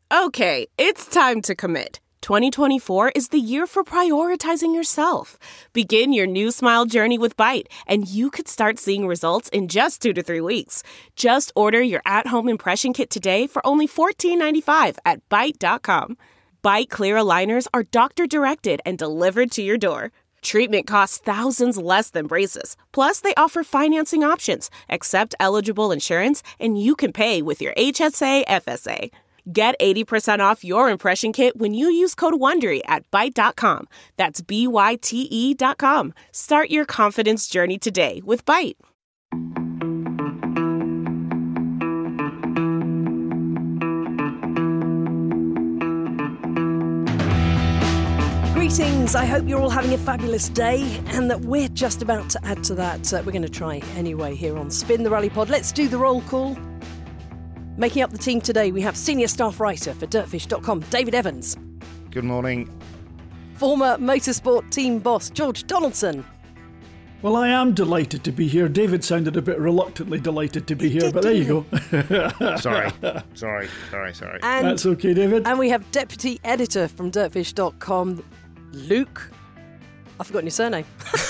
Okay, it's time to commit. 2024 is the year for prioritizing yourself. Begin your new smile journey with Byte, and you could start seeing results in just 2 to 3 weeks. Just order your at-home impression kit today for only $14.95 at Byte.com. Byte Clear aligners are doctor-directed and delivered to your door. Treatment costs thousands less than braces. Plus, they offer financing options, accept eligible insurance, and you can pay with your HSA FSA. Get 80% off your impression kit when you use code WONDERY at Byte.com. That's BYTE.com. Start your confidence journey today with Byte. Greetings, I hope you're all having a fabulous day and that we're just about to add to that. We're going to try anyway here on Spin the Rally Pod. Let's do the roll call. Making up the team today, we have senior staff writer for Dirtfish.com, David Evans. Good morning. Former motorsport team boss, George Donaldson. Well, I am delighted to be here. David sounded a bit reluctantly delighted to be here, but there you go. Sorry. And, that's okay, David. And we have deputy editor from Dirtfish.com, Luke. I've forgotten your surname.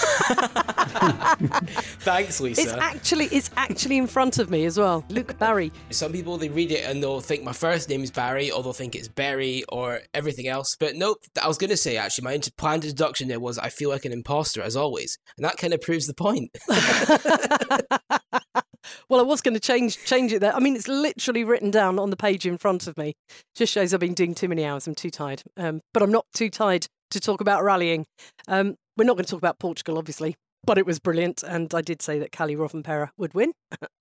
Thanks, Lisa. It's actually in front of me as well. Luke Barry. Some people, they read it and they'll think my first name is Barry, or they'll think it's Berry or everything else. But nope, I was going to say, actually, my planned introduction there was I feel like an imposter, as always. And that kind of proves the point. Well, I was going to change it there. I mean, it's literally written down on the page in front of me. Just shows I've been doing too many hours. I'm too tired. But I'm not too tired to talk about rallying. We're not going to talk about Portugal, obviously, but it was brilliant. And I did say that Kalle Rovanperä would win.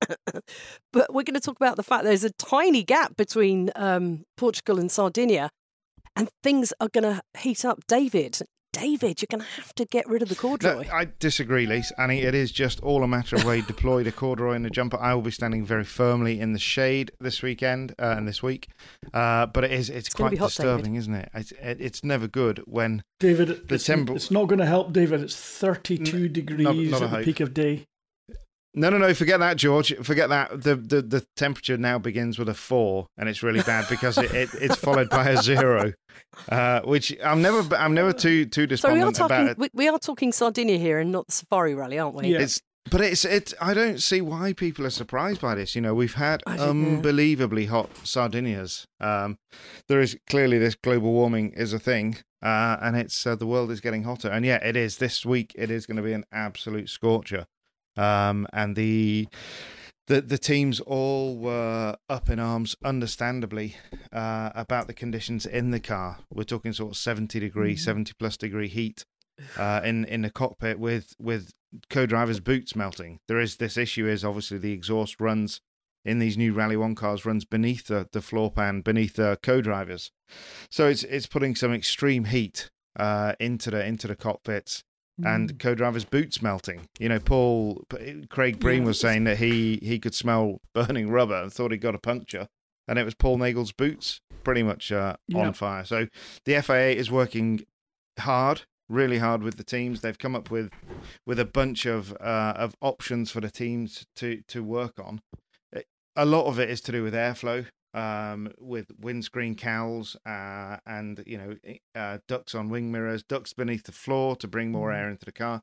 But we're going to talk about the fact there's a tiny gap between Portugal and Sardinia, and things are going to heat up. David, you're going to have to get rid of the corduroy. No, I disagree, Lise. Annie, it is just all a matter of where you deploy the corduroy and the jumper. I will be standing very firmly in the shade this weekend and this week. But it's quite disturbing, isn't it? It's never good when David, it's not going to help, David. It's 32 degrees not at the peak of day. No, forget that, George. Forget that. The temperature now begins with a 4, and it's really bad because it's followed by a 0, which I'm never too despondent about it. We are talking Sardinia here and not the Safari Rally, aren't we? Yeah. But I don't see why people are surprised by this. You know, we've had unbelievably hot Sardinias. There is clearly this global warming is a thing, and it's the world is getting hotter. And yeah, it is. This week it is going to be an absolute scorcher. And the teams all were up in arms, understandably, about the conditions in the car. We're talking sort of 70 plus degree heat in the cockpit with co-drivers' boots melting. There is this issue is obviously the exhaust runs in these new Rally 1 cars runs beneath the floor pan, beneath the co-drivers. So it's putting some extreme heat into the cockpits. And co-drivers' boots melting. You know, Craig Breen was saying that he could smell burning rubber and thought he'd got a puncture. And it was Paul Nagel's boots pretty much on fire. So the FIA is working hard, really hard with the teams. They've come up with a bunch of options for the teams to work on. A lot of it is to do with airflow. With windscreen cowls and ducts on wing mirrors, ducts beneath the floor to bring more air into the car.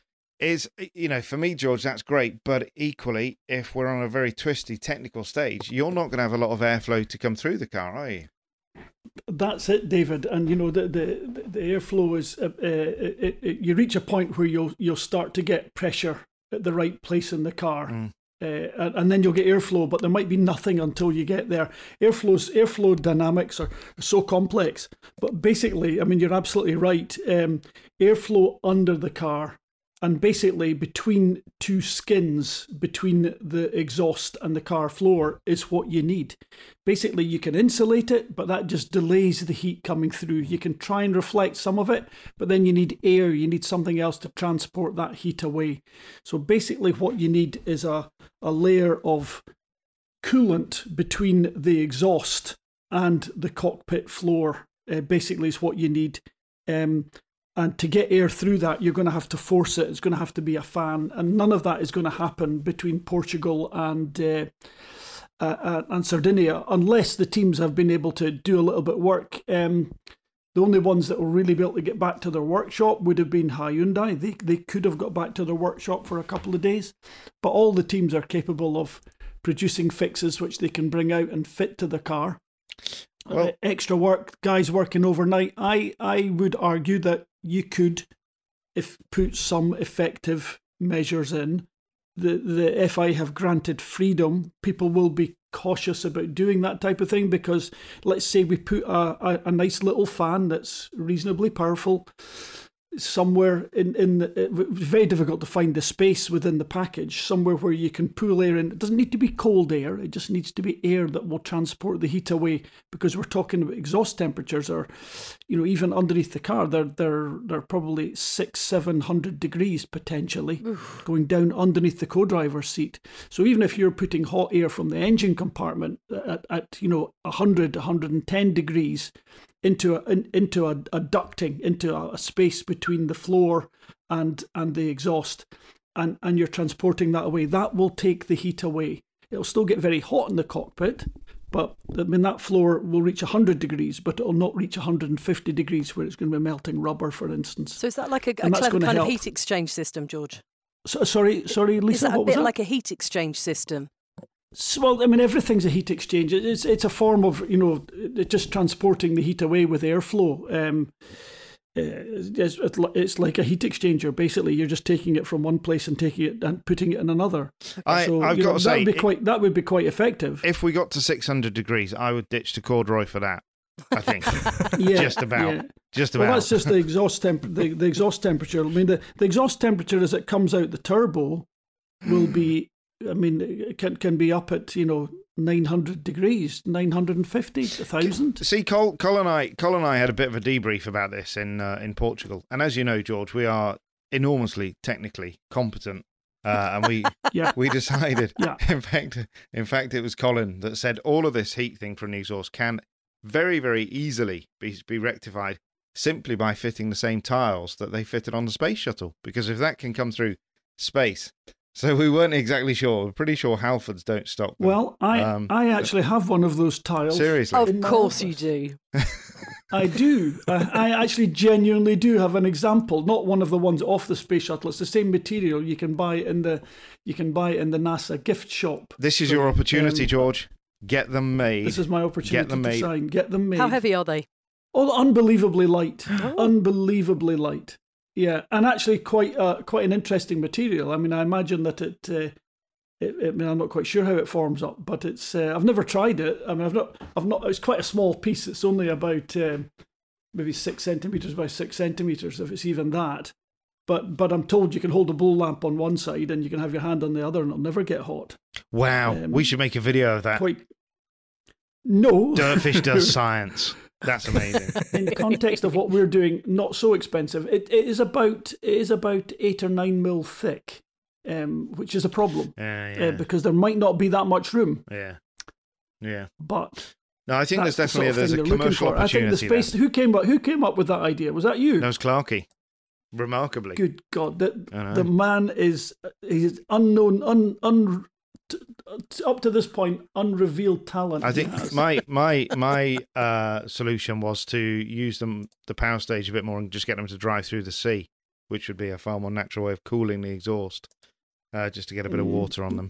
For me, George, that's great. But equally, if we're on a very twisty technical stage, you're not going to have a lot of airflow to come through the car, are you? That's it, David. And the airflow is you reach a point where you'll start to get pressure at the right place in the car. And then you'll get airflow, but there might be nothing until you get there. Airflow dynamics are so complex, but basically, I mean, you're absolutely right. Airflow under the car and basically between two skins, between the exhaust and the car floor is what you need. Basically, you can insulate it, but that just delays the heat coming through. You can try and reflect some of it, but then you need air. You need something else to transport that heat away. So basically what you need is a layer of coolant between the exhaust and the cockpit floor, basically is what you need. And to get air through that, you're going to have to force it. It's going to have to be a fan. And none of that is going to happen between Portugal and and Sardinia, unless the teams have been able to do a little bit of work. The only ones that will really be able to get back to their workshop would have been Hyundai. They could have got back to their workshop for a couple of days, but all the teams are capable of producing fixes which they can bring out and fit to the car. Well, extra work, guys working overnight. I would argue that you could, if put some effective measures in. The FI have granted freedom. People will be cautious about doing that type of thing because, let's say, we put a nice little fan that's reasonably powerful somewhere it's very difficult to find the space within the package, somewhere where you can pull air in. It doesn't need to be cold air, it just needs to be air that will transport the heat away, because we're talking about exhaust temperatures are, even underneath the car, they're probably 600-700 degrees potentially. Oof. Going down underneath the co-driver's seat. So even if you're putting hot air from the engine compartment at 100-110 degrees into a ducting, into a space between the floor and the exhaust, and you're transporting that away, that will take the heat away. It'll still get very hot in the cockpit, but that floor will reach 100 degrees, but it'll not reach 150 degrees where it's going to be melting rubber, for instance. So is that like a clever kind of heat exchange system, George? Sorry, Lisa, is that what was that? Like a heat exchange system? Well, everything's a heat exchange. It's a form of, just transporting the heat away with airflow. It's like a heat exchanger. Basically, you're just taking it from one place and taking it and putting it in another. I've got to say, that would be quite effective. If we got to 600 degrees, I would ditch the corduroy for that. I think. Just about. Well, that's just the exhaust the exhaust temperature. The exhaust temperature as it comes out the turbo will be. It can be up at 900 degrees, 950, 1,000. See, Col and I had a bit of a debrief about this in Portugal, and as you know, George, we are enormously technically competent, and we we decided. Yeah. In fact, it was Colin that said all of this heat thing from the exhaust can very, very easily be rectified simply by fitting the same tiles that they fitted on the space shuttle, because if that can come through space. So we weren't exactly sure. We're pretty sure Halfords don't stock them. Well, I actually have one of those tiles. Seriously? Of course you do. I do. I actually genuinely do have an example. Not one of the ones off the space shuttle. It's the same material. You can buy it in the NASA gift shop. This is your opportunity, George. Get them made. This is my opportunity to shine. Get them made. How heavy are they? Oh, unbelievably light. Unbelievably light. Yeah, and actually quite an interesting material. I imagine that I'm not quite sure how it forms up, but it's. I've never tried it. I've not. It's quite a small piece. It's only about maybe 6 centimeters by 6 centimeters, if it's even that. But I'm told you can hold a bull lamp on one side and you can have your hand on the other, and it'll never get hot. Wow, we should make a video of that. No, Dirtfish does science. That's amazing. In the context of what we're doing, not so expensive. It is about 8 or 9 mil thick, which is a problem because there might not be that much room. Yeah. But no, I think there's definitely a commercial opportunity. I think the space. Who came up with that idea? Was that you? That was Clarkey. Remarkably. Good God, the man he's unknown, up to this point, unrevealed talent. I think my solution was to use the power stage a bit more and just get them to drive through the sea, which would be a far more natural way of cooling the exhaust, just to get a bit of water on them.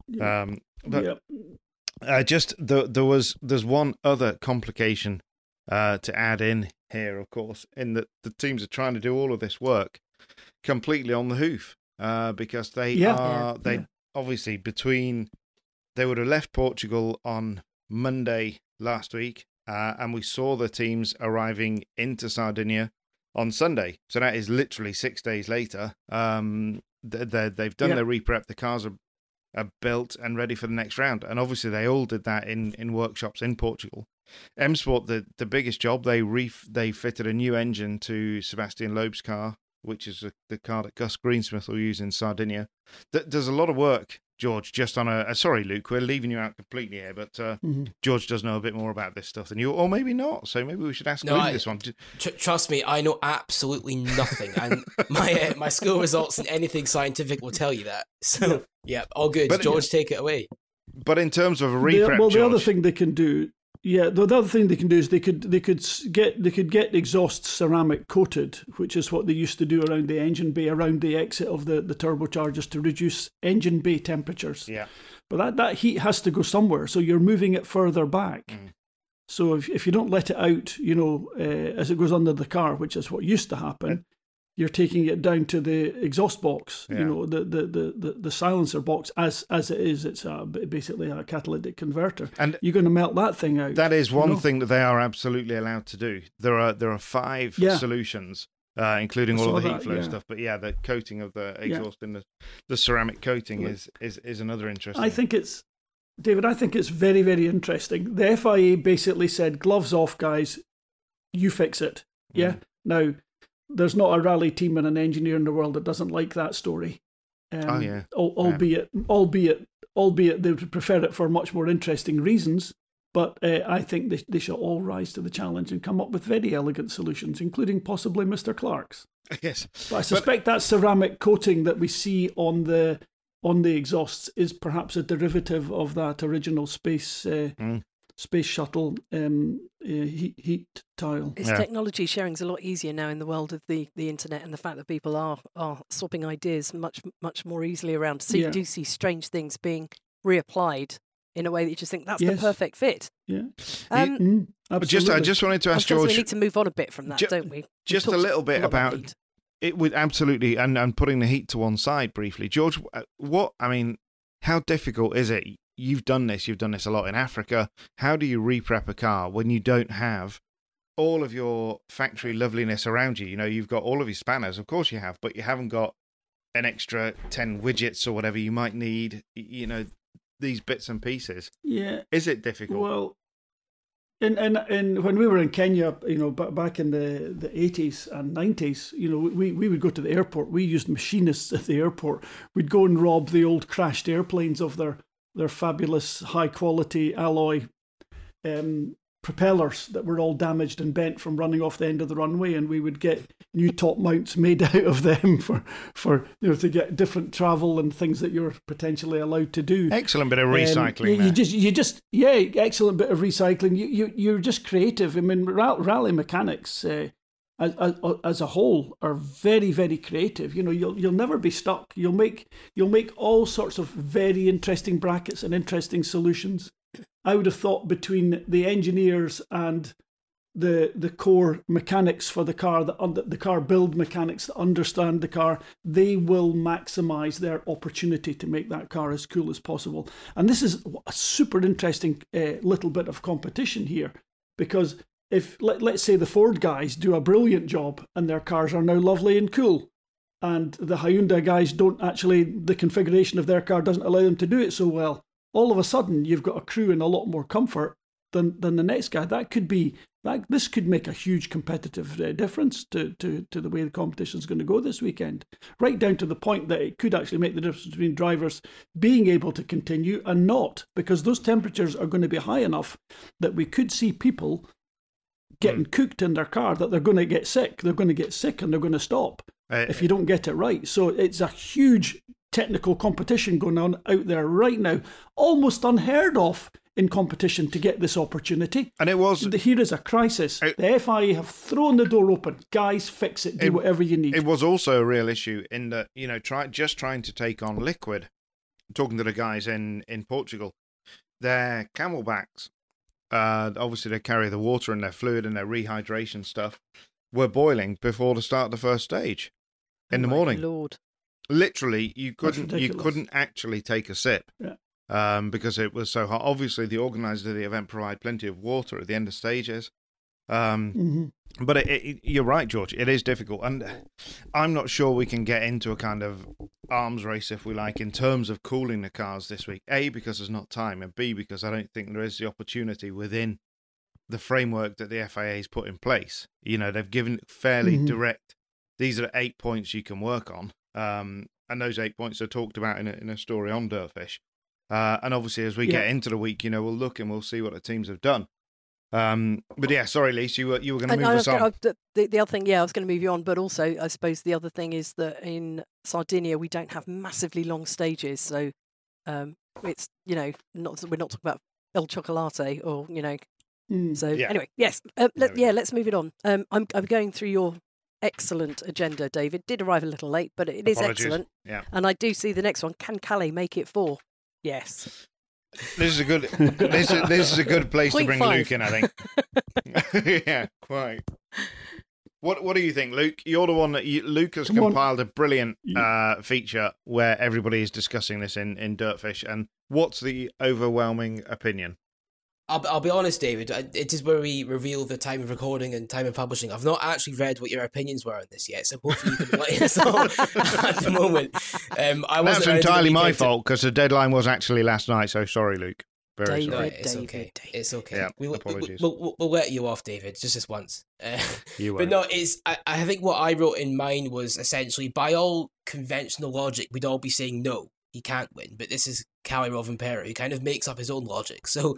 There's one other complication to add in here, of course, in that the teams are trying to do all of this work completely on the hoof, because they obviously they would have left Portugal on Monday last week, and we saw the teams arriving into Sardinia on Sunday. So that is literally 6 days later. They've done their reprep. The cars are built and ready for the next round. And obviously they all did that in workshops in Portugal. M Sport, the biggest job, they fitted a new engine to Sebastian Loeb's car, which is the car that Gus Greensmith will use in Sardinia. There's a lot of work, George, just on sorry, Luke, we're leaving you out completely here, but George does know a bit more about this stuff than you, or maybe not, so maybe we should ask Luke this one. Trust me, I know absolutely nothing, and my school results in anything scientific will tell you that. So, yeah, all good. But, George, take it away. But in terms of a reprep, the George, other thing they can do, the other thing they can do is they could get exhaust ceramic coated, which is what they used to do around the engine bay, around the exit of the turbochargers to reduce engine bay temperatures. Yeah. But that heat has to go somewhere, so you're moving it further back. So if you don't let it out, as it goes under the car, which is what used to happen, you're taking it down to the exhaust box, the silencer box as it is. It's basically a catalytic converter, and you're going to melt that thing out. That is one thing that they are absolutely allowed to do. There are 5 solutions, including all of the heat flow stuff. But the coating of the exhaust and the ceramic coating is another interesting. I think it's very, very interesting. The FIA basically said, gloves off, guys, you fix it. Yeah. Now, there's not a rally team and an engineer in the world that doesn't like that story. Albeit they would prefer it for much more interesting reasons. But I think they shall all rise to the challenge and come up with very elegant solutions, including possibly Mr. Clark's. Yes. But I suspect that ceramic coating that we see on the exhausts is perhaps a derivative of that original space shuttle heat tile. It's technology sharing's a lot easier now in the world of the internet, and the fact that people are swapping ideas much more easily around. So you do see strange things being reapplied in a way that you just think that's the perfect fit. Yeah. Absolutely. I just wanted to ask George. We need to move on a bit from that, don't we? Just a little bit about it. Would absolutely, and putting the heat to one side briefly, George. How difficult is it? You've done this a lot in Africa. How do you reprep a car when you don't have all of your factory loveliness around you? You've got all of your spanners, of course you have, but you haven't got an extra 10 widgets or whatever you might need, these bits and pieces. Yeah. Is it difficult? Well, and when we were in Kenya, back in the 80s and 90s, we would go to the airport. We used machinists at the airport. We'd go and rob the old crashed airplanes of their fabulous high-quality alloy propellers that were all damaged and bent from running off the end of the runway, and we would get new top mounts made out of them for to get different travel and things that you're potentially allowed to do. Excellent bit of recycling. Excellent bit of recycling. You're just creative. I mean, rally mechanics as a whole are very, very creative. You'll never be stuck. You'll make all sorts of very interesting brackets and interesting solutions. I would have thought between the engineers and the core mechanics for the car, the car build mechanics that understand the car, they will maximize their opportunity to make that car as cool as possible. And this is a super interesting little bit of competition here, because if let's say the Ford guys do a brilliant job and their cars are now lovely and cool, and the Hyundai guys the configuration of their car doesn't allow them to do it so well, all of a sudden you've got a crew in a lot more comfort than the next guy. This could make a huge competitive difference to the way the competition is going to go this weekend, right down to the point that it could actually make the difference between drivers being able to continue and not, because those temperatures are going to be high enough that we could see people getting cooked in their car, that they're going to get sick. They're going to get sick and they're going to stop if you don't get it right. So it's a huge technical competition going on out there right now, almost unheard of in competition to get this opportunity. And it was... Here is a crisis. The FIA have thrown the door open. Guys, fix it. Do whatever you need. It was also a real issue in that, trying to take on liquid. Talking to the guys in Portugal, their Camelbacks, obviously they carry the water and their fluid and their rehydration stuff, were boiling before the start of the first stage in the morning. Lord. Literally, you couldn't actually take a sip because it was so hot. Obviously, the organisers of the event provide plenty of water at the end of stages. But you're right, George. It is difficult, and I'm not sure we can get into a kind of arms race, if we like, in terms of cooling the cars this week. A, because there's not time, and B, because I don't think there is the opportunity within the framework that the FIA has put in place. They've given fairly direct. These are 8 points you can work on. And those 8 points are talked about in a story on Dirtfish. And obviously, as we get into the week, we'll look and we'll see what the teams have done. But yeah, sorry, Lise, you were going to move us on. The other thing, I was going to move you on, but also I suppose the other thing is that in Sardinia we don't have massively long stages, so It's we're not talking about El Chocolate or So Mm. Yeah. anyway, yes, let's move it on. I'm going through your excellent agenda, David. Did arrive a little late, but it is Apologies. excellent. Yeah. And I do see the next one. Can Calais make it 4? Yes. This is a good. This is a good place to bring 0.5. Luke in, I think. Yeah, quite. What do you think, Luke? You're the one that Luke has Come on. compiled a brilliant feature where everybody is discussing this in Dirtfish. And what's the overwhelming opinion? I'll be honest, David. It is where we reveal the time of recording and time of publishing. I've not actually read what your opinions were on this yet, so hopefully you can enlighten us all at the moment. That's entirely my fault because the deadline was actually last night. So sorry, Luke. Very David. sorry. No, it's okay. It's okay. Yeah, apologies. We'll let you off, David, just this once. You But won't. no, I think what I wrote in mine was essentially, by all conventional logic, we'd all be saying no, he can't win. But this is Kalle Rovanperä, who kind of makes up his own logic. So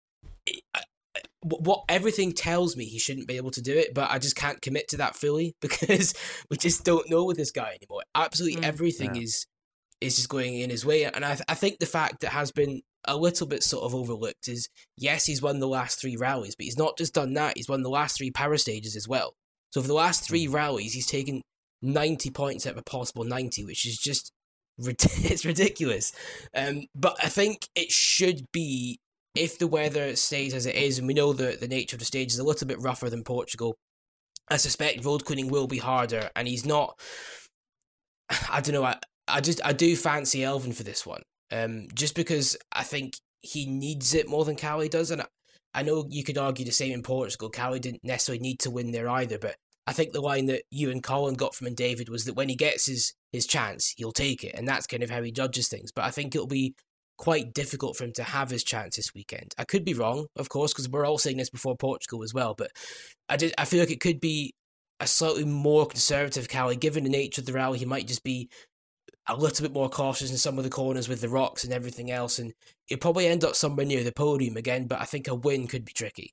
what everything tells me, he shouldn't be able to do it, but I just can't commit to that fully because we just don't know with this guy anymore. Absolutely everything is just going in his way. And I think the fact that has been a little bit sort of overlooked is, yes, he's won the last 3 rallies, but he's not just done that, he's won the last 3 power stages as well. So for the last 3 rallies, he's taken 90 points out of a possible 90, which is just, it's ridiculous. But I think it should be, if the weather stays as it is, and we know the nature of the stage is a little bit rougher than Portugal, I suspect road queening will be harder, and he's not, I don't know, I do fancy Elfyn for this one. Just because I think he needs it more than Kalle does, and I know you could argue the same in Portugal. Kalle didn't necessarily need to win there either, but I think the line that you and Colin got from David was that when he gets his chance, he'll take it, and that's kind of how he judges things. But I think it'll be quite difficult for him to have his chance this weekend. I could be wrong, of course, because we're all saying this before Portugal as well, but I feel like it could be a slightly more conservative Kalle. Given the nature of the rally, he might just be a little bit more cautious in some of the corners with the rocks and everything else, and he'll probably end up somewhere near the podium again, but I think a win could be tricky.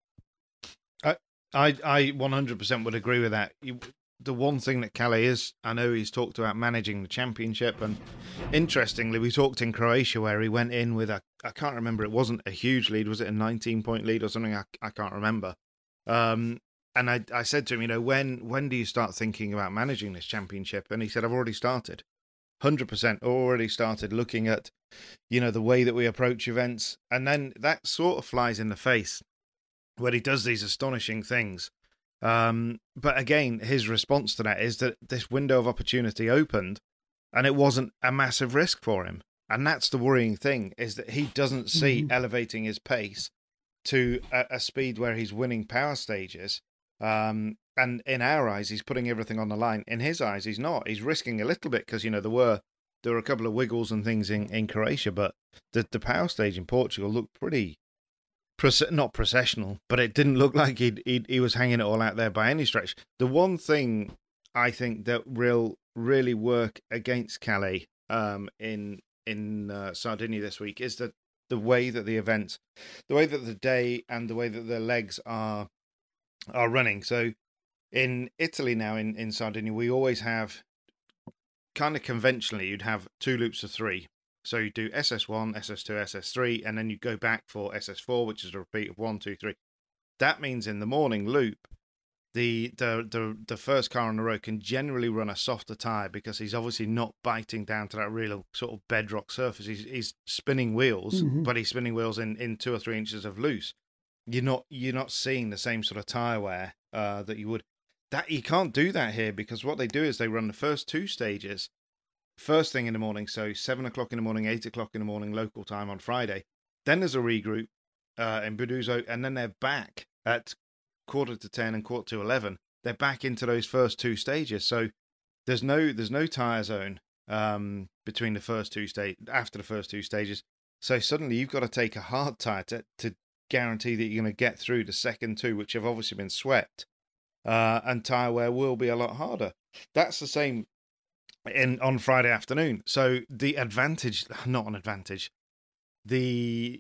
I 100% would agree with that. The one thing that Kalle is, I know he's talked about managing the championship, and interestingly, we talked in Croatia where he went in with I can't remember, it wasn't a huge lead, was it a 19-point lead or something? I can't remember. And I said to him, when do you start thinking about managing this championship? And he said, I've already started. 100% already started looking at, the way that we approach events. And then that sort of flies in the face when he does these astonishing things. But again, his response to that is that this window of opportunity opened and it wasn't a massive risk for him. And that's the worrying thing, is that he doesn't see elevating his pace to a speed where he's winning power stages. And in our eyes, he's putting everything on the line. In his eyes, he's not. He's risking a little bit because, there were a couple of wiggles and things in Croatia, but the power stage in Portugal looked pretty, not processional, but it didn't look like he was hanging it all out there by any stretch. The one thing I think that will really work against Kalle in Sardinia this week is that the way that the day and the way that the legs are running. So in Italy now, in Sardinia, we always have, kind of conventionally, you'd have 2 loops of 3. So you do SS1, SS2, SS3, and then you go back for SS4, which is a repeat of 1, 2, 3. That means in the morning loop, the first car on the road can generally run a softer tyre because he's obviously not biting down to that real sort of bedrock surface. He's spinning wheels, but he's spinning wheels in 2 or 3 inches of loose. You're not seeing the same sort of tyre wear that you would. That you can't do that here because what they do is they run the first 2 stages first thing in the morning, so 7 o'clock in the morning, 8 o'clock in the morning local time on Friday. Then there's a regroup in Buduzzo, and then they're back at 9:45 and 11:15. They're back into those first 2 stages. So there's no tyre zone between the first 2 after the first 2 stages. So suddenly you've got to take a hard tyre to guarantee that you're going to get through the second 2, which have obviously been swept. And tyre wear will be a lot harder. That's the same on Friday afternoon. So the advantage, not an advantage, the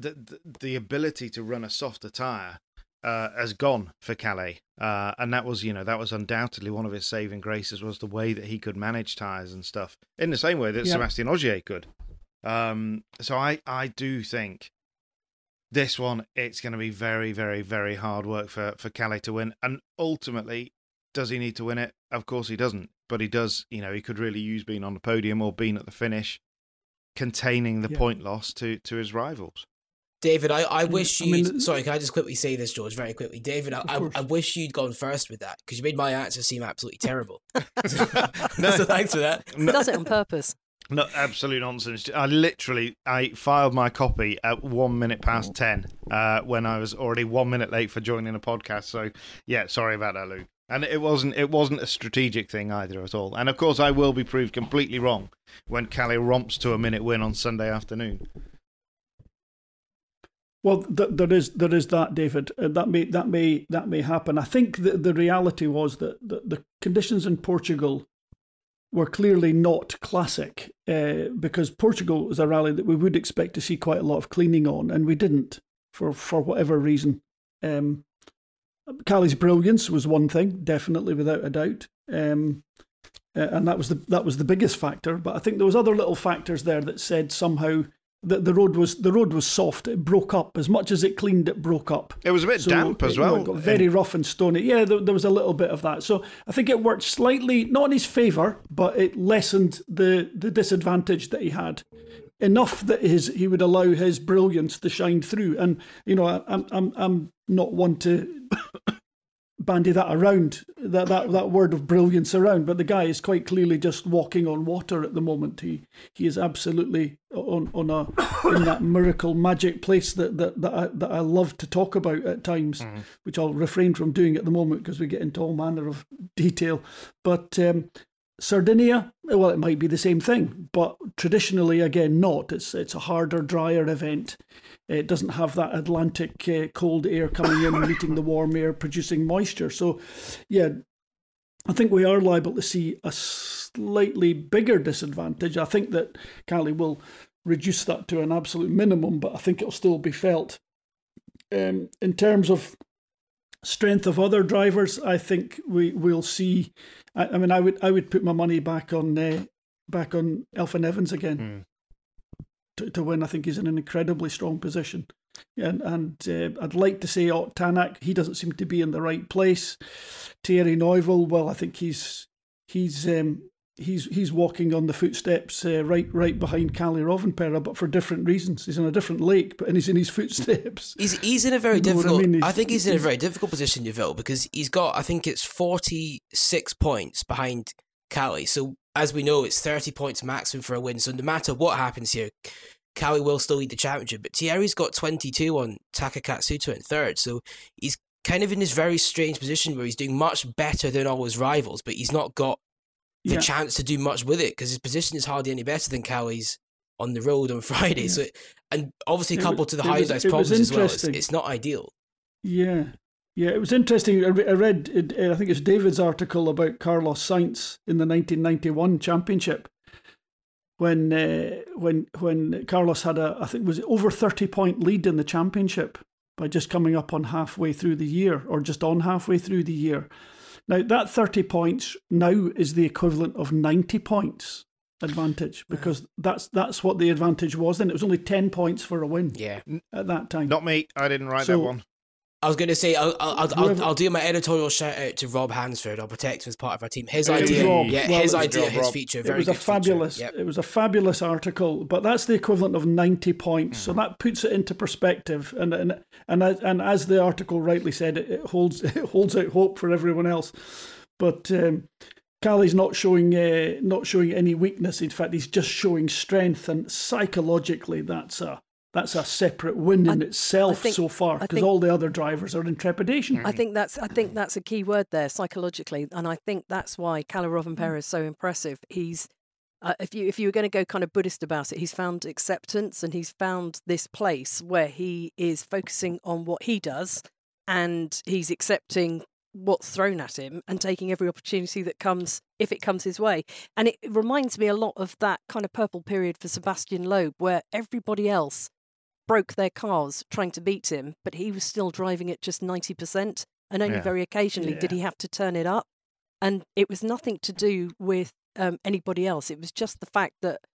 ability to run a softer tyre has gone for Kalle. And that was undoubtedly one of his saving graces, was the way that he could manage tyres and stuff in the same way that Sebastian Ogier could. So I do think this one, it's going to be very, very, very hard work for Kalle to win. And ultimately, does he need to win it? Of course he doesn't. But he does, he could really use being on the podium or being at the finish, containing the point loss to his rivals. David, I wish you... Sorry, can I just quickly say this, George, very quickly? David, I wish you'd gone first with that, because you made my answer seem absolutely terrible. So thanks for that. He does it on purpose. No, absolute nonsense. I filed my copy at 1 minute past 10 when I was already 1 minute late for joining a podcast. So, yeah, sorry about that, Luke. And it wasn't a strategic thing either at all. And, of course, I will be proved completely wrong when Kalle romps to a minute win on Sunday afternoon. Well, there is that, David. That may happen. I think the reality was that the conditions in Portugal were clearly not classic, because Portugal was a rally that we would expect to see quite a lot of cleaning on, and we didn't for whatever reason. Kalle's brilliance was one thing, definitely, without a doubt, and that was the biggest factor. But I think there was other little factors there that said somehow that the road was soft. It broke up as much as it cleaned. It broke up. It was a bit damp as well. It got very rough and stony. Yeah, there was a little bit of that. So I think it worked slightly, not in his favour, but it lessened the disadvantage that he had enough that he would allow his brilliance to shine through. And I'm not one to bandy that around, that word of brilliance around, but the guy is quite clearly just walking on water at the moment. He is absolutely in that miracle magic place that I love to talk about at times, which I'll refrain from doing at the moment because we get into all manner of detail. But Sardinia, well, it might be the same thing, but traditionally, again, not. It's a harder, drier event. It doesn't have that Atlantic cold air coming in, meeting the warm air, producing moisture. So, yeah, I think we are liable to see a slightly bigger disadvantage. I think that Kalle will reduce that to an absolute minimum, but I think it'll still be felt. In terms of strength of other drivers, I think we'll see. I mean, I would put my money back on Elfyn Evans again. To win. I think he's in an incredibly strong position, and I'd like to say Ott Tanak. He doesn't seem to be in the right place. Thierry Neuville, well, I think he's walking on the footsteps right behind Kalle Rovanperä, but for different reasons. He's in a different lake, and he's in his footsteps. He's in a very difficult. I think he's in a very difficult position, Neuville, because he's got, I think it's 46 points behind Kalle. So as we know, it's 30 points maximum for a win. So no matter what happens here, Kalle will still lead the championship. But Thierry's got 22 on Taka Katsuta in third. So he's kind of in this very strange position where he's doing much better than all his rivals, but he's not got the chance to do much with it because his position is hardly any better than Kalle's on the road on Friday. Yeah. So, and obviously coupled to the Hyundai's problems as well, it's not ideal. Yeah. Yeah, it was interesting. I read, I think it's David's article about Carlos Sainz in the 1991 championship when Carlos had I think it was over 30-point lead in the championship by just coming up on halfway through the year or just on halfway through the year. Now, that 30 points now is the equivalent of 90 points advantage because that's what the advantage was then. It was only 10 points for a win at that time. Not me. I didn't write that one. I was going to say, I'll do my editorial shout out to Rob Hansford. I'll protect him as part of our team. His idea, his feature, very good. It was a fabulous article, but that's the equivalent of 90 points. So that puts it into perspective. And as the article rightly said, it holds out hope for everyone else. But Kalle's not showing any weakness. In fact, he's just showing strength, and psychologically, that's a separate win in itself so far because all the other drivers are in trepidation. I think that's a key word there, psychologically, and I think that's why Kalle Rovanperä is so impressive. He's if you were going to go kind of Buddhist about it, he's found acceptance and he's found this place where he is focusing on what he does and he's accepting what's thrown at him and taking every opportunity that comes if it comes his way. And it reminds me a lot of that kind of purple period for Sebastian Loeb where everybody else broke their cars trying to beat him, but he was still driving at just 90%, and only very occasionally did he have to turn it up. And it was nothing to do with anybody else. It was just the fact that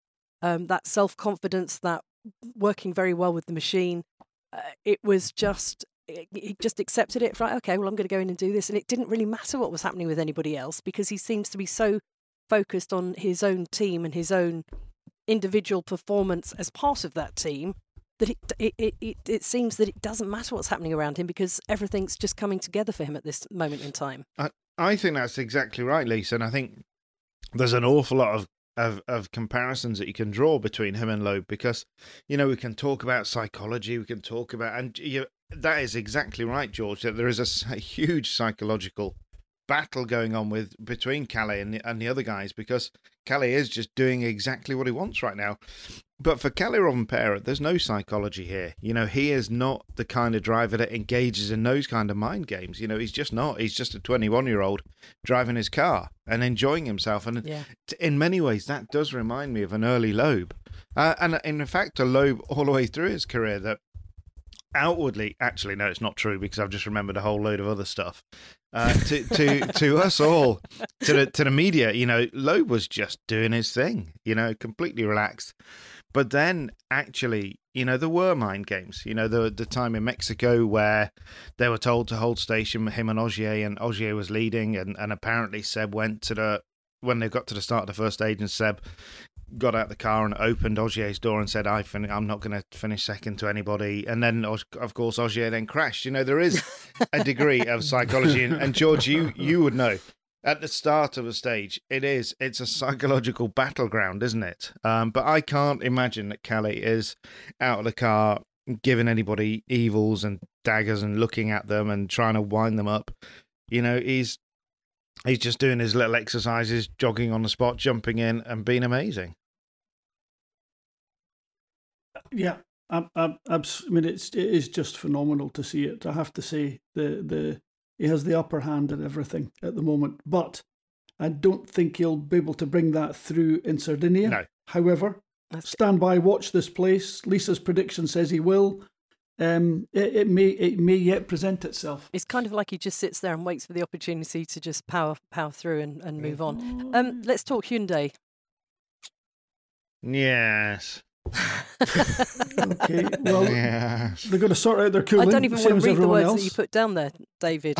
that self-confidence, that working very well with the machine. It was just, he just accepted it. Right, okay, well, I'm going to go in and do this. And it didn't really matter what was happening with anybody else, because he seems to be so focused on his own team and his own individual performance as part of that team, that it seems that it doesn't matter what's happening around him, because everything's just coming together for him at this moment in time. I think that's exactly right, Lisa. And I think there's an awful lot of comparisons that you can draw between him and Loeb, because, you know, we can talk about psychology, we can talk about, and that is exactly right, George, that there is a huge psychological battle going on between Kalle and the other guys, because Kalle is just doing exactly what he wants right now. But for Kalle Rovanperä, there's no psychology here. You know, he is not the kind of driver that engages in those kind of mind games. You know, he's just not. He's just a 21-year-old driving his car and enjoying himself. And in many ways, that does remind me of an early Loeb. And in fact, a Loeb all the way through his career that outwardly, actually, no, it's not true, because I've just remembered a whole load of other stuff. To us all, to the media, you know, Loeb was just doing his thing, you know, completely relaxed. But then, actually, you know, there were mind games. You know, the time in Mexico where they were told to hold station, him and Ogier was leading, and apparently Seb went when they got to the start of the first stage, and Seb got out the car and opened Ogier's door and said, I'm not going to finish second to anybody. And then, of course, Ogier then crashed. You know, there is a degree of psychology. And George, you would know, at the start of a stage, it's a psychological battleground, isn't it? But I can't imagine that Kalle is out of the car giving anybody evils and daggers and looking at them and trying to wind them up. You know, he's just doing his little exercises, jogging on the spot, jumping in and being amazing. Yeah, I mean, it is just phenomenal to see it. I have to say, he has the upper hand in everything at the moment, but I don't think he'll be able to bring that through in Sardinia. No. However, stand by, watch this place. Lisa's prediction says he will. It may yet present itself. It's kind of like he just sits there and waits for the opportunity to just power through and move on. Let's talk Hyundai. Yes. Okay, well, yes. They're going to sort out their cooling. I don't even want to read the words else. that you put down there, David.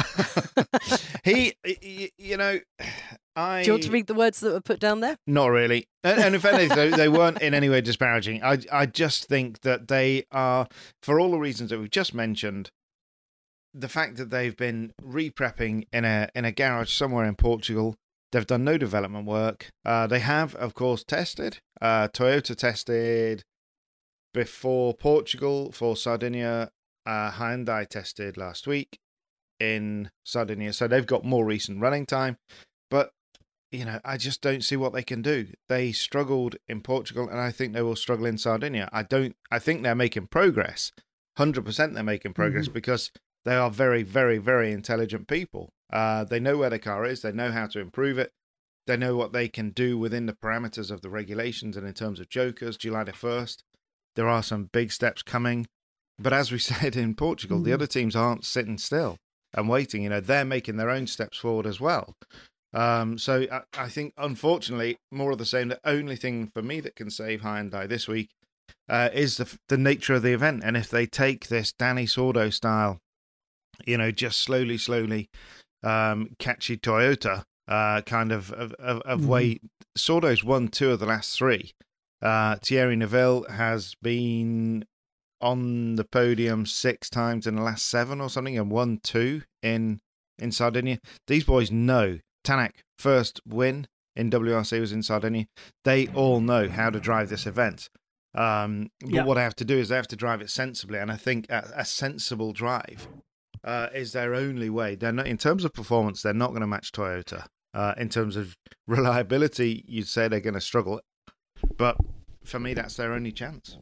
You know, Do you want to read the words that were put down there? Not really. And in fact, they weren't in any way disparaging. I just think that they are, for all the reasons that we've just mentioned, the fact that they've been re-prepping in a garage somewhere in Portugal. They've done no development work. They have, of course, tested. Toyota tested before Portugal for Sardinia. Hyundai tested last week in Sardinia. So they've got more recent running time. But, you know, I just don't see what they can do. They struggled in Portugal, and I think they will struggle in Sardinia. I think they're making progress. 100% they're making progress because they are very, very, very intelligent people. They know where the car is. They know how to improve it. They know what they can do within the parameters of the regulations and in terms of jokers. July the 1st, there are some big steps coming. But as we said in Portugal, the other teams aren't sitting still and waiting. You know, they're making their own steps forward as well. So I think, unfortunately, more of the same. The only thing for me that can save Hyundai this week is the nature of the event. And if they take this Danny Sordo style, you know, just slowly, catchy Toyota kind of way. Sordo's won 2 of the last 3. Thierry Neuville has been on the podium 6 times in the last 7 or something, and won 2 in Sardinia. These boys know. Tanak, first win in WRC was in Sardinia. They all know how to drive this event. But what they have to do is they have to drive it sensibly, and I think a sensible drive is their only way. They're not, in terms of performance, they're not going to match Toyota. In terms of reliability, you'd say they're going to struggle. But for me, that's their only chance.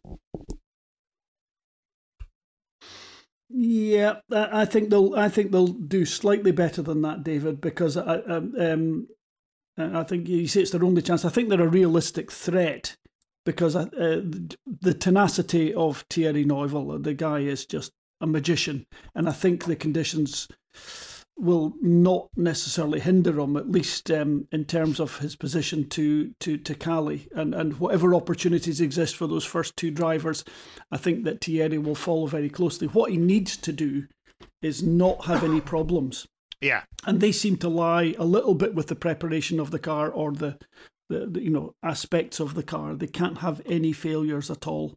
Yeah, I think they'll do slightly better than that, David, because I think you say it's their only chance. I think they're a realistic threat because the tenacity of Thierry Neuville, the guy is just a magician, and I think the conditions will not necessarily hinder him, at least in terms of his position to Kalle, and whatever opportunities exist for those first two drivers, I think that Thierry will follow very closely. What he needs to do is not have any problems. Yeah, and they seem to lie a little bit with the preparation of the car or the aspects of the car. They can't have any failures at all.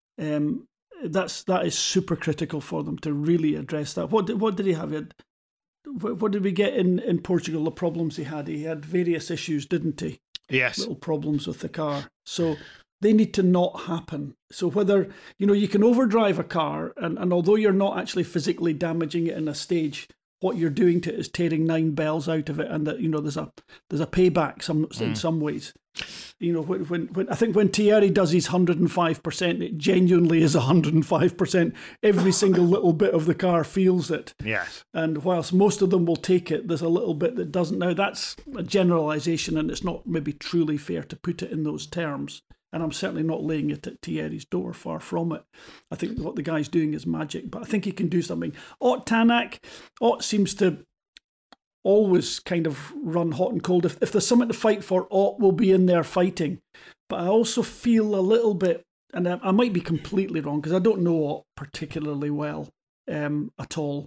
That is super critical for them to really address that. What did he have? What did we get in Portugal? The problems he had. He had various issues, didn't he? Yes. Little problems with the car. So they need to not happen. So whether you can overdrive a car, and although you're not actually physically damaging it in a stage, what you're doing to it is tearing 9 bells out of it, and that there's a payback in some ways. When I think when Thierry does his 105%, it genuinely is 105%. Every single little bit of the car feels it. Yes. And whilst most of them will take it, there's a little bit that doesn't. Now that's a generalisation, and it's not maybe truly fair to put it in those terms. And I'm certainly not laying it at Thierry's door, far from it. I think what the guy's doing is magic, but I think he can do something. Ott Tanak seems to always kind of run hot and cold. If there's something to fight for, Ott will be in there fighting. But I also feel a little bit, and I might be completely wrong, because I don't know Ott particularly well at all.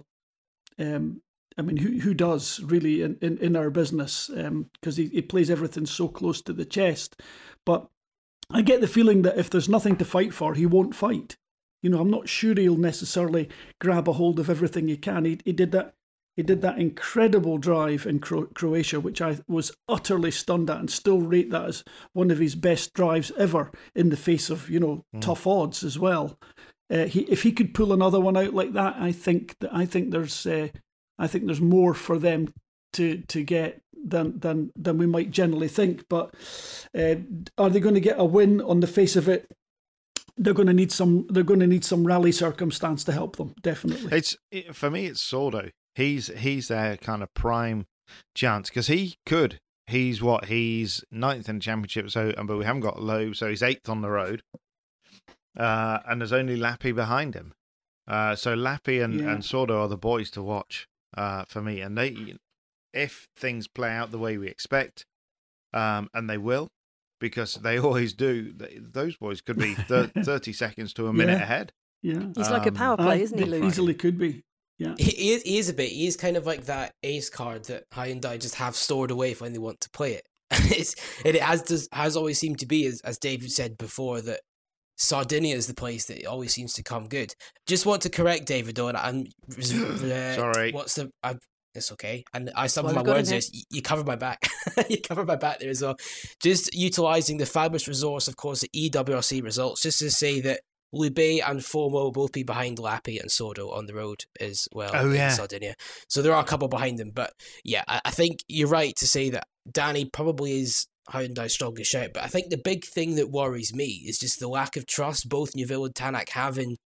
I mean, who does really in our business? Because he plays everything so close to the chest. But I get the feeling that if there's nothing to fight for, he won't fight. I'm not sure he'll necessarily grab a hold of everything he can. He did that. He did that incredible drive in Croatia, which I was utterly stunned at, and still rate that as one of his best drives ever in the face of tough odds as well. If he could pull another one out like that, I think there's more for them to get than we might generally think. But are they going to get a win on the face of it? They're going to need some rally circumstance to help them. Definitely. For me, it's Sordo. He's their kind of prime chance, because he's 9th in the championship, but we haven't got Loeb, so he's 8th on the road, and there's only Lappi behind him. So Lappi and Sordo are the boys to watch for me, and if things play out the way we expect, and they will, because they always do, those boys could be 30 seconds to a minute ahead. Yeah, he's like a power play, isn't he, Luke? Easily could be. Yeah, he is a bit. He is kind of like that ace card that Hyundai just have stored away for when they want to play it. It has always seemed to be, as David said before, that Sardinia is the place that it always seems to come good. Just want to correct David though, and sorry. It's okay. And I stumbled my words there. You covered my back. You covered my back there as well. Just utilising the fabulous resource, of course, the EWRC results, just to say that Lube and Fomo will both be behind Lappi and Sordo on the road as well in Sardinia. So there are a couple behind them. But yeah, I think you're right to say that Danny probably is Hyundai's strongest shout. But I think the big thing that worries me is just the lack of trust both Neuville and Tanak have in.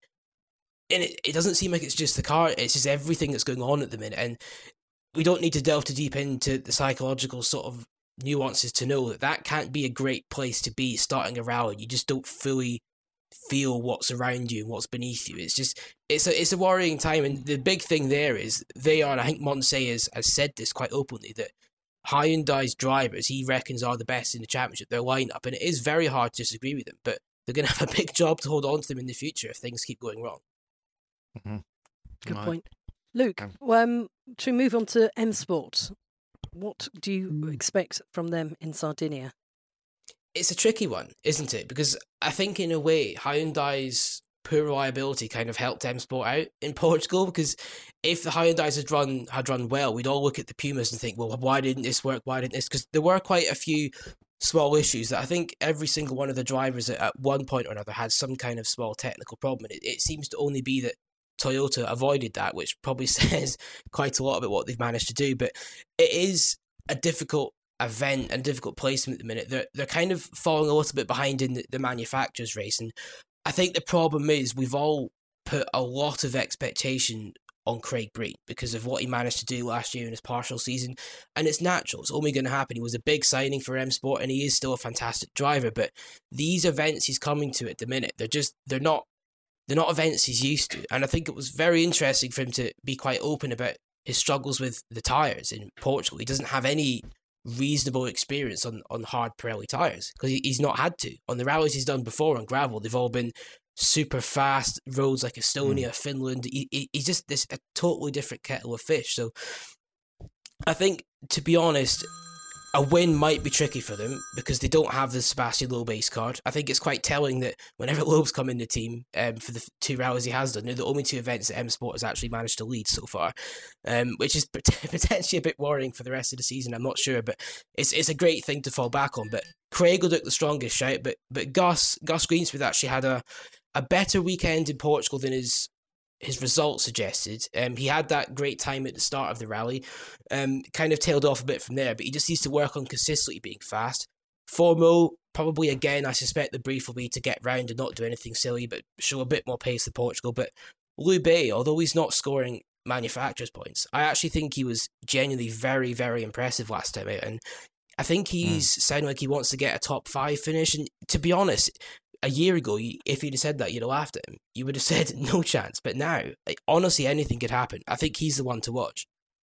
And it doesn't seem like it's just the car, it's just everything that's going on at the minute. And we don't need to delve too deep into the psychological sort of nuances to know that can't be a great place to be starting a rally. You just don't fully feel what's around you and what's beneath you. It's just, it's a worrying time. And the big thing there is and I think Montse has said this quite openly, that Hyundai's drivers, he reckons, are the best in the championship, their lineup. And it is very hard to disagree with them, but they're going to have a big job to hold on to them in the future if things keep going wrong. Mm-hmm. Good point. Luke, should we move on to M Sport? What do you expect from them in Sardinia? It's a tricky one, isn't it? Because I think in a way, Hyundai's poor reliability kind of helped M Sport out in Portugal, because if the Hyundais had run well, we'd all look at the Pumas and think, well, why didn't this work? Why didn't this? Because there were quite a few small issues that I think every single one of the drivers at one point or another had some kind of small technical problem. And it seems to only be that Toyota avoided that, which probably says quite a lot about what they've managed to do. But it is a difficult event and difficult placement at the minute. They're kind of falling a little bit behind in the manufacturers race. And I think the problem is we've all put a lot of expectation on Craig Breen because of what he managed to do last year in his partial season. And it's natural. It's only going to happen. He was a big signing for M Sport and he is still a fantastic driver. But these events he's coming to at the minute, they're not events he's used to. And I think it was very interesting for him to be quite open about struggles with the tyres in Portugal. He doesn't have any reasonable experience on hard Pirelli tyres because he's not had to. On the rallies he's done before on gravel, they've all been super fast roads like Estonia, Finland. He's just a totally different kettle of fish. So I think, to be honest, a win might be tricky for them because they don't have the Sebastian Loeb ace card. I think it's quite telling that whenever Loeb's come in the team for the 2 rallies he has done, they're the only 2 events that M Sport has actually managed to lead so far, which is potentially a bit worrying for the rest of the season. I'm not sure, but it's a great thing to fall back on. But Craig will look the strongest shout, but Gus Greensmith actually had a better weekend in Portugal than his results suggested. He had that great time at the start of the rally, kind of tailed off a bit from there, but he just needs to work on consistently being fast. Formo, probably again, I suspect the brief will be to get round and not do anything silly, but show a bit more pace than Portugal. But Loubet, although he's not scoring manufacturer's points, I actually think he was genuinely very, very impressive last time out, and I think he's sounding like he wants to get a top 5 finish, and to be honest, a year ago, if he'd have said that, you'd have laughed at him. You would have said, no chance. But now, honestly, anything could happen. I think he's the one to watch.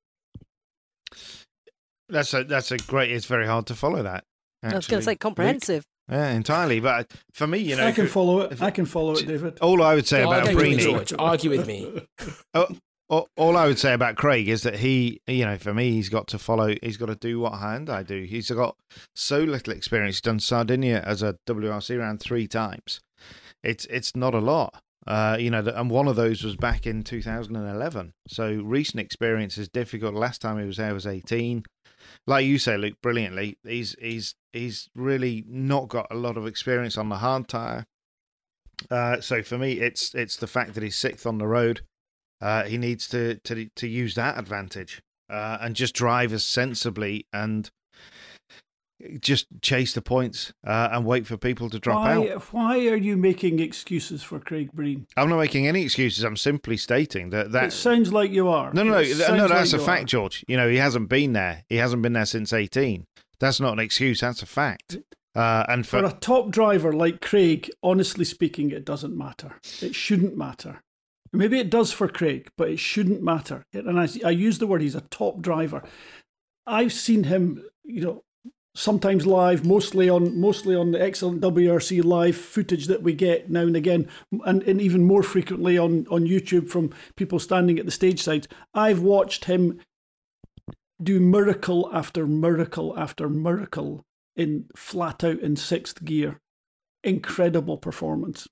That's a great... It's very hard to follow that, actually. I was going to say comprehensive. Yeah, entirely. But for me, I can follow it. I can follow it, David. All I would say about Brini... George, argue with me. All I would say about Craig is that he, for me, he's got to do what I do. He's got so little experience. He's done Sardinia as a WRC round 3 times. It's not a lot. And one of those was back in 2011. So recent experience is difficult. Last time he was there was 18. Like you say, Luke, brilliantly, he's really not got a lot of experience on the hard tyre. So for me, it's the fact that he's 6th on the road. He needs to use that advantage and just drive as sensibly and just chase the points and wait for people to drop out. Why are you making excuses for Craig Breen? I'm not making any excuses. I'm simply stating that... It sounds like you are. No, that's a fact, George. He hasn't been there. He hasn't been there since 18. That's not an excuse. That's a fact. And for a top driver like Craig, honestly speaking, it doesn't matter. It shouldn't matter. Maybe it does for Craig, but it shouldn't matter. And I use the word, he's a top driver. I've seen him, sometimes live, mostly on the excellent WRC live footage that we get now and again, and even more frequently on YouTube from people standing at the stage sides. I've watched him do miracle after miracle after miracle in flat out in 6th gear. Incredible performance.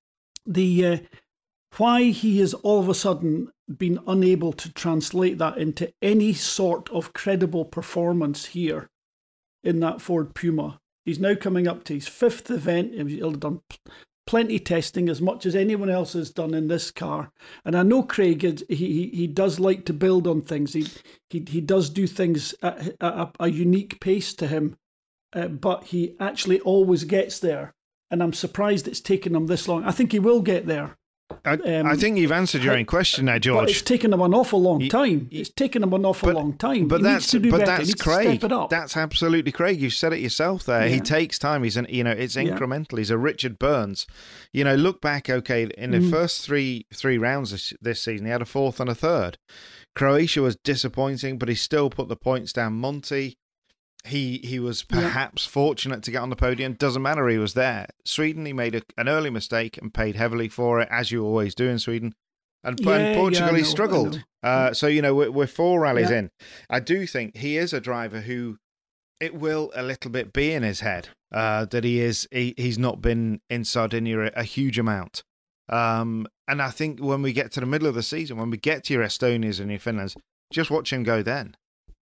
Why he has all of a sudden been unable to translate that into any sort of credible performance here in that Ford Puma. He's now coming up to his 5th event. He'll have done plenty testing, as much as anyone else has done in this car. And I know Craig, he does like to build on things. He does do things at a unique pace to him, but he actually always gets there. And I'm surprised it's taken him this long. I think he will get there. I think you've answered your own question now, George. But it's taken him an awful long time. It's taken him an awful long time. But that's Craig. Step it up. That's absolutely Craig. You said it yourself there. Yeah. He takes time. It's incremental. He's a Richard Burns. Look back. Okay, in the first three rounds this season, he had a 4th and a 3rd. Croatia was disappointing, but he still put the points down. Monty. He was perhaps fortunate to get on the podium. Doesn't matter, he was there. Sweden, he made an early mistake and paid heavily for it, as you always do in Sweden. And Portugal, he struggled. So, we're 4 rallies in. I do think he is a driver who it will a little bit be in his head that he's not been in Sardinia a huge amount. And I think when we get to the middle of the season, when we get to your Estonias and your Finlands, just watch him go then.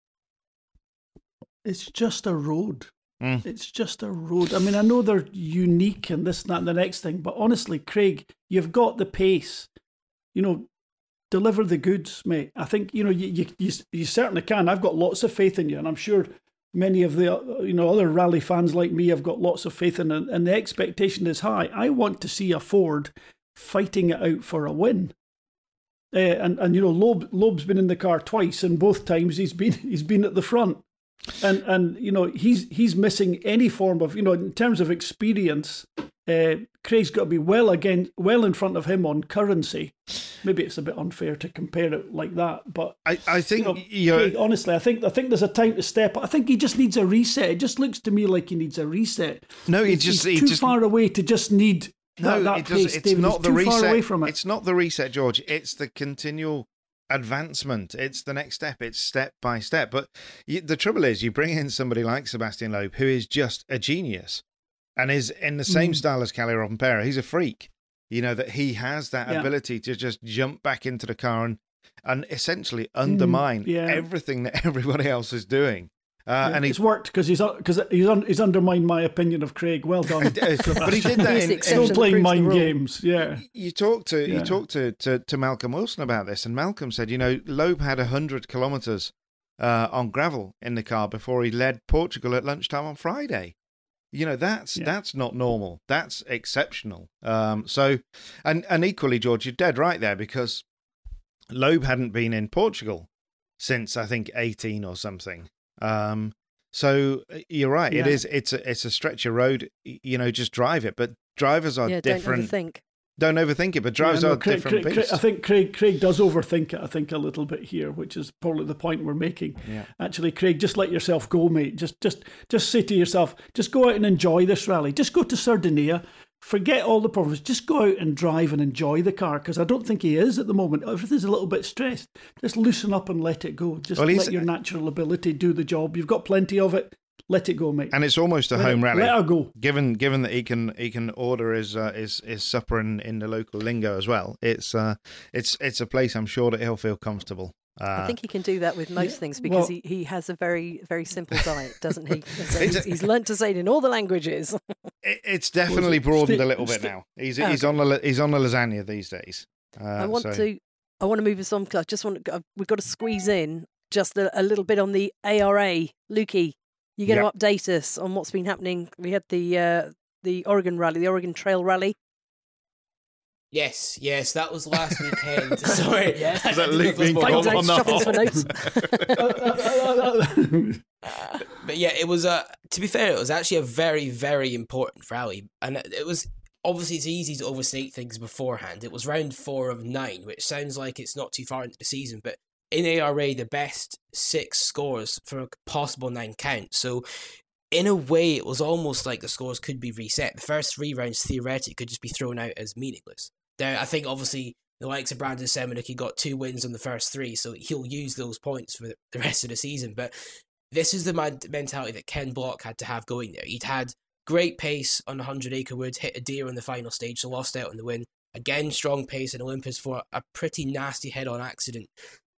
It's just a road. It's just a road. I mean, I know they're unique and this, that, and the next thing, but honestly, Craig, you've got the pace. Deliver the goods, mate. I think, you certainly can. I've got lots of faith in you, and I'm sure many of the other rally fans like me have got lots of faith in it, and the expectation is high. I want to see a Ford fighting it out for a win. And Loeb's been in the car twice, and both times he's been at the front. And he's missing any form of, in terms of experience. Craig's got to be well in front of him on currency. Maybe it's a bit unfair to compare it like that, but I think Craig, honestly, I think there's a time to step up. I think he just needs a reset. It just looks to me like he needs a reset. No, he's too far away to just need that pace. It's David. not the too reset. Far away from it. It's not the reset, George. It's the continual advancement. It's the next step. It's step by step. But the trouble is, you bring in somebody like Sébastien Loeb, who is just a genius and is in the same style as Kalle Rovanperä. He's a freak. That he has that ability to just jump back into the car and essentially undermine everything that everybody else is doing. And it's worked because he's undermined my opinion of Craig. Well done. But he did that. Still playing mind games. Yeah. You talked to Malcolm Wilson about this, and Malcolm said, Loeb had 100 kilometres on gravel in the car before he led Portugal at lunchtime on Friday. That's not normal. That's exceptional. So equally, George, you're dead right there, because Loeb hadn't been in Portugal since I think 18 or something. So you're right. Yeah. It's a stretch of road. Just drive it. But drivers are different. Don't overthink it. But drivers are different beasts. I think Craig does overthink it. I think a little bit here, which is probably the point we're making. Yeah. Actually, Craig, just let yourself go, mate. Just say to yourself, just go out and enjoy this rally. Just go to Sardinia. Forget all the problems. Just go out and drive and enjoy the car, because I don't think he is at the moment. Everything's a little bit stressed. Just loosen up and let it go. Just let your natural ability do the job. You've got plenty of it. Let it go, mate. And it's almost a home rally. Let her go. Given that he can order his supper in the local lingo as well. It's a place I'm sure that he'll feel comfortable. I think he can do that with most things, because he has a very, very simple diet, doesn't he? So he's learnt to say it in all the languages. It's definitely broadened a little bit now. He's on the lasagna these days. I want to move us on, because we've got to squeeze in just a little bit on the ARA. Lukey, you're going to update us on what's been happening. We had the Oregon Rally, the Oregon Trail Rally. Yes, that was last weekend. Sorry. Yes. Is that Luke being called on the But yeah, it was to be fair, it was actually a very, very important rally. And it was, obviously it's easy to overstate things beforehand. It was round 4 of 9, which sounds like it's not too far into the season, but in ARA, the best 6 scores for a possible 9 count. So in a way, it was almost like the scores could be reset. The first 3 rounds theoretically could just be thrown out as meaningless. Now, I think obviously the likes of Brandon Semeniuk, he got 2 wins on the first 3, so he'll use those points for the rest of the season. But this is the mentality that Ken Block had to have going there. He'd had great pace on 100 Acre Wood, hit a deer on the final stage, so lost out on the win. Again, strong pace in Olympus for a pretty nasty head-on accident.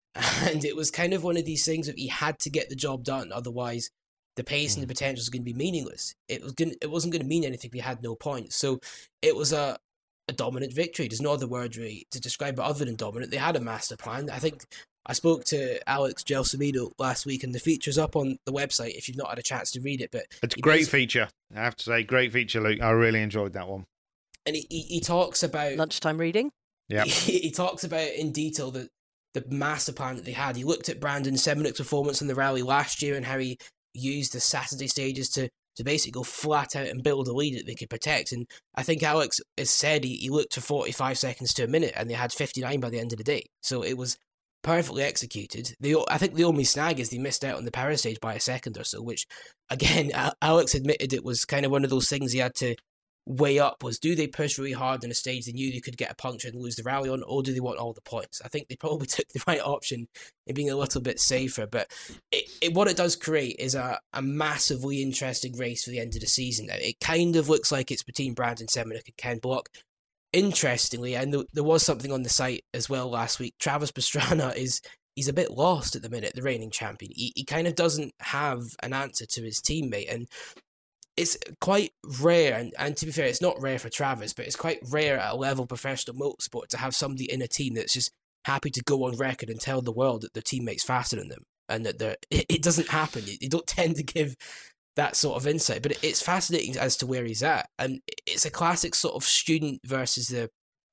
And it was kind of one of these things that he had to get the job done, otherwise the pace and the potential was going to be meaningless. It wasn't going to mean anything if he had no points. So it was a dominant victory. There's no other word really to describe it other than dominant. They had a master plan. I think I spoke to Alex Gelsomino last week, and the feature's up on the website if you've not had a chance to read it. But it's a great feature. I have to say, great feature, Luke. I really enjoyed that one. And he talks about lunchtime reading. Yeah, he talks about in detail the master plan that they had. He looked at Brandon Semeniuk's performance in the rally last year and how he used the Saturday stages to basically go flat out and build a lead that they could protect. And I think Alex has said he looked for 45 seconds to a minute, and they had 59 by the end of the day. So it was perfectly executed. I think the only snag is they missed out on the power stage by a second or so, which, again, Alex admitted it was kind of one of those things he had to weigh up, was do they push really hard on a stage they knew they could get a puncture and lose the rally on, or do they want all the points? I think they probably took the right option in being a little bit safer, but what it does create is a massively interesting race for the end of the season. It kind of looks like it's between Brandon Semeniuk and Ken Block. Interestingly, and there was something on the site as well last week, Travis Pastrana he's a bit lost at the minute, the reigning champion. He kind of doesn't have an answer to his teammate, and it's quite rare, and to be fair, it's not rare for Travis, but it's quite rare at a level of professional motorsport to have somebody in a team that's just happy to go on record and tell the world that their teammate's faster than them, and that it doesn't happen. You don't tend to give that sort of insight, but it's fascinating as to where he's at, and it's a classic sort of student versus the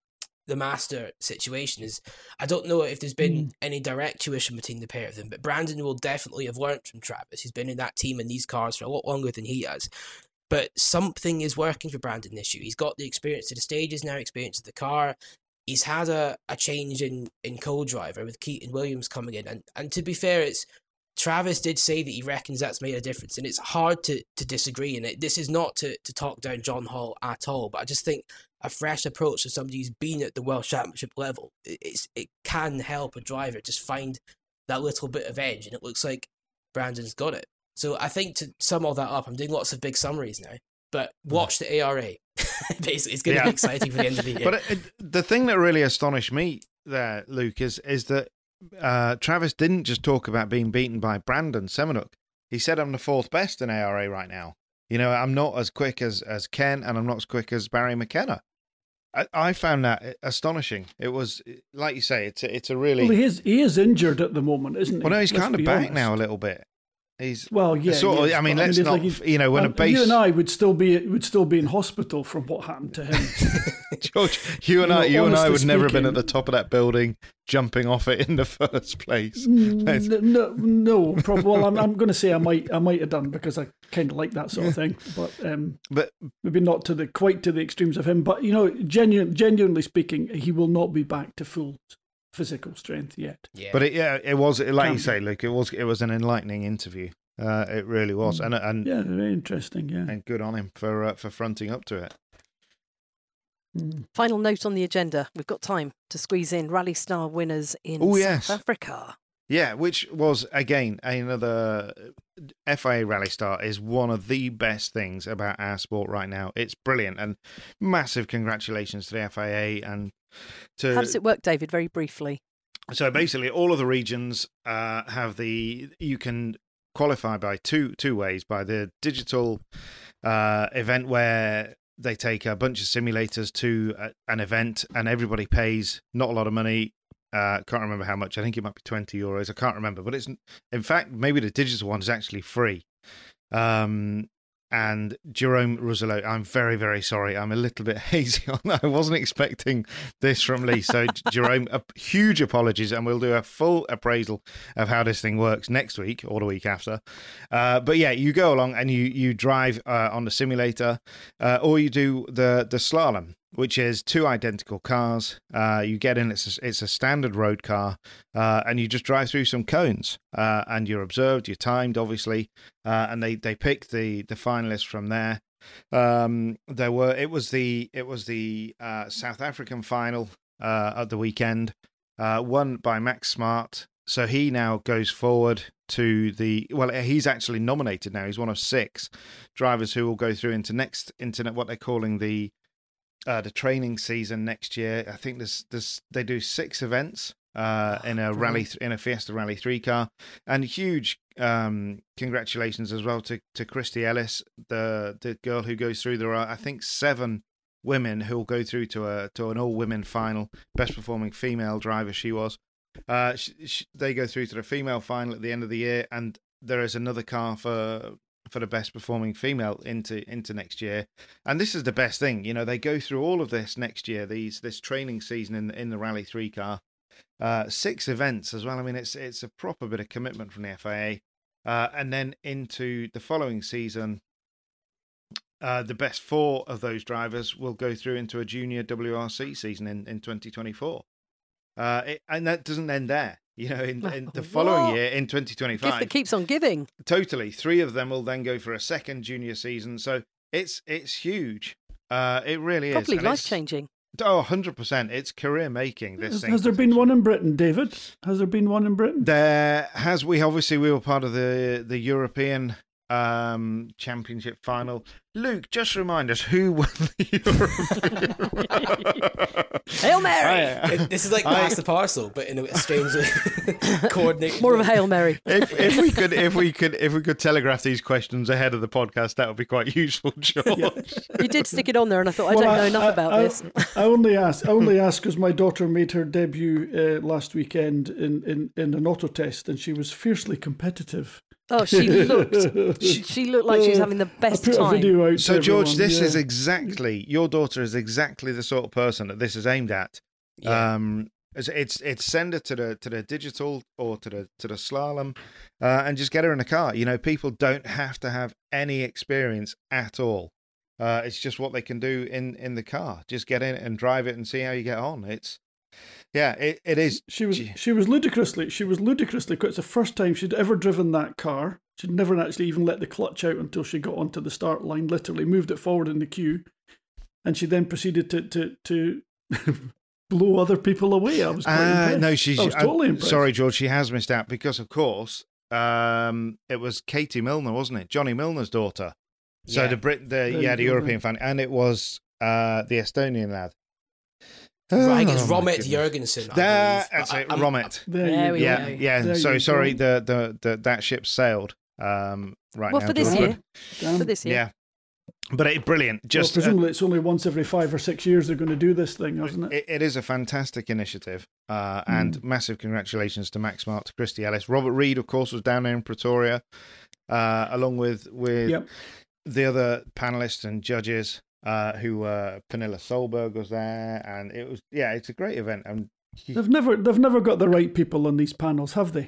the master situation is, I don't know if there's been any direct tuition between the pair of them, but Brandon will definitely have learnt from Travis. He's been in that team and these cars for a lot longer than he has. But something is working for Brandon this year. He's got the experience of the stages now, experience of the car. He's had a change in co-driver with Keaton Williams coming in. And to be fair, Travis did say that he reckons that's made a difference, and it's hard to disagree. And this is not to talk down John Hall at all, but I just think a fresh approach to somebody who's been at the World Championship level, it can help a driver just find that little bit of edge, and it looks like Brandon's got it. So I think to sum all that up, I'm doing lots of big summaries now, but watch the ARA. Basically, it's going to be exciting for the end of the year. But the thing that really astonished me there, Luke, is that Travis didn't just talk about being beaten by Brandon Semenuk. He said, I'm the fourth best in ARA right now. You know, I'm not as quick as Ken, and I'm not as quick as Barry McKenna. I found that astonishing. It was, like you say, it's a really... Well, he is injured at the moment, isn't he? Well, no, he's kind of back now a little bit. He's well, yeah. Sort of, I mean, let's not, when a base... You and I would still be in hospital from what happened to him. George, you and I would never have been at the top of that building jumping off it in the first place. No problem. Well, I'm going to say I might have done, because I kind of like that sort of thing, but maybe not quite to the extremes of him. But genuinely speaking, he will not be back to full physical strength yet. Yeah. But it was like you say, Luke. It was an enlightening interview. It really was, and yeah, very interesting. Yeah, and good on him for fronting up to it. Final note on the agenda. We've got time to squeeze in Rally Star winners in South Africa. Yeah, which was, again, another... FIA Rally Star is one of the best things about our sport right now. It's brilliant, and massive congratulations to the FIA. And to... How does it work, David, very briefly? So basically, all of the regions you can qualify by two ways, by the digital event where they take a bunch of simulators to an event and everybody pays not a lot of money. Can't remember how much. I think it might be €20. I can't remember. But it's, in fact, maybe the digital one is actually free. And Jerome Rousselot, I'm very, very sorry. I'm a little bit hazy on that. I wasn't expecting this from Lee. So, Jerome, huge apologies. And we'll do a full appraisal of how this thing works next week or the week after. But yeah, you go along and you drive on the simulator, or you do the slalom, which is two identical cars. You get in, it's a standard road car, and you just drive through some cones, and you're observed, you're timed, obviously, and they pick the finalists from there. It was the South African final at the weekend, won by Max Smart. So he now goes forward to he's actually nominated now. He's one of 6 drivers who will go through into what they're calling the training season next year. I think they do 6 events in a Fiesta Rally 3 car, and huge congratulations as well to Christy Ellis, the girl who goes through. There are, I think, 7 women who will go through to an all women final. Best performing female driver she was. They go through to the female final at the end of the year, and there is another car for the best performing female into next year. And this is the best thing, they go through all of this next year, this training season in the Rally 3 car, 6 events as well. I mean, it's a proper bit of commitment from the FIA, and then into the following season, the best 4 of those drivers will go through into a junior WRC season in 2024, and that doesn't end there. In the following year, in 2025. Gift that keeps on giving. Totally. 3 of them will then go for a second junior season. So it's huge. It really is. Probably life-changing. 100%. It's career-making, this thing. Has there been one in Britain, David? Has there been one in Britain? There has. We were part of the European championship final. Luke, just remind us who won the European. Hail Mary! This is like Pass the Parcel, but in a strangely coordinated. More of a Hail Mary. If we could telegraph these questions ahead of the podcast, that would be quite usaual, George. Yeah. You did stick it on there, and I thought I don't know enough about this. I only ask because my daughter made her debut last weekend in an auto test, and she was fiercely competitive. Oh, she looked like she was having the best time. So, George, this is exactly, your daughter is exactly the sort of person that this is aimed at. Yeah. It's send her to the digital or to the slalom, and just get her in a car. You know, people don't have to have any experience at all. It's just what they can do in the car. Just get in and drive it and see how you get on. It is. She was ludicrously quick. It's the first time she'd ever driven that car. She'd never actually even let the clutch out until she got onto the start line. Literally moved it forward in the queue, and she then proceeded to blow other people away. I was quite impressed. No, I was totally impressed. Sorry, George. She has missed out because, of course, it was Katie Milner, wasn't it? Johnny Milner's daughter. So the European fan, and it was the Estonian lad. I think it's Romet Jurgensen. That's it, Romet. There we go. Yeah. Sorry. That ship sailed right now. For this year. For this year. Yeah. But it's brilliant. Just presumably, it's only once every 5 or 6 years they're going to do this thing, isn't it? It is a fantastic initiative, and massive congratulations to Max Smart, to Christy Ellis. Robert Reed, of course, was down there in Pretoria, along with the other panelists and judges. Who Pernilla Solberg was there, and it was it's a great event. And they've never got the right people on these panels, have they?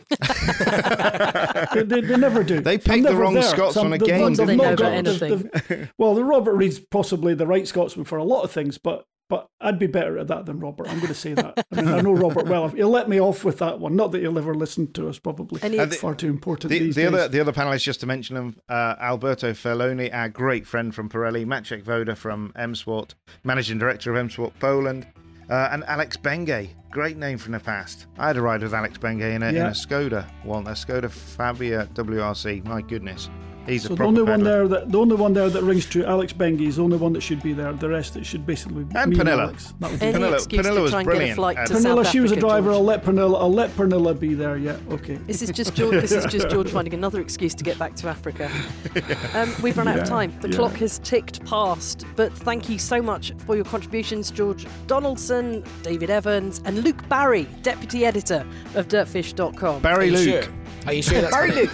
they never do. They picked the wrong Scotsman again. They know about anything. Well, the Robert Reed's possibly the right Scotsman for a lot of things, but I'd be better at that than Robert. I'm going to say that. I mean, I know Robert well. He'll let me off with that one. Not that he'll ever listen to us, probably. It's far too important these days. The other panelists, just to mention them, Alberto Ferloni, our great friend from Pirelli, Maciek Woda from M-Sport, Managing Director of M-Sport Poland, and Alex Bengay, great name from the past. I had a ride with Alex Bengay in a Skoda, a Skoda Fabia WRC. My goodness. He's so the only one there that rings true, Alex Bengay, is the only one that should be there. The rest, it should basically be and me Pernilla. And Alex. Pernilla was brilliant. Pernilla, she was a driver. I'll let Pernilla be there. Yeah, okay. This is just George finding another excuse to get back to Africa. We've run out of time. The clock has ticked past. But thank you so much for your contributions, George Donaldson, David Evans, and Luke Barry, Deputy Editor of Dirtfish.com. Barry Luke. Sure? Are you sure that's Barry Luke?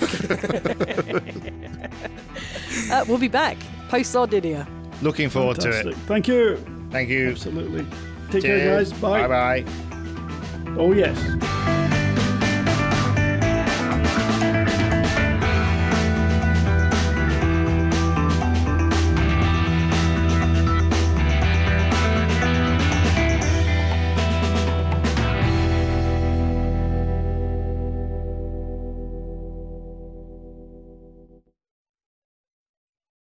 We'll be back post Sardinia. Looking forward to it. Thank you. Thank you. Absolutely. Take care, guys. Bye. Bye. Oh, yes.